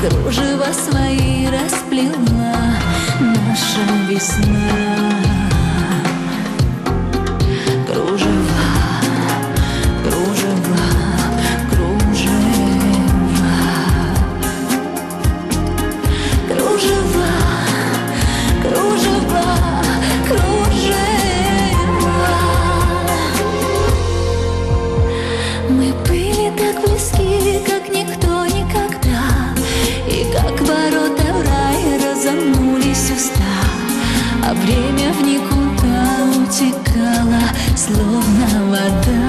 кружева свои расплела наша весна. Кружева, кружева, кружева, кружева, кружева, кружева. Мы были так близки, как никто никогда, и как ворота в рай разомкнулись уста, а время в никуда утекало, словно вода.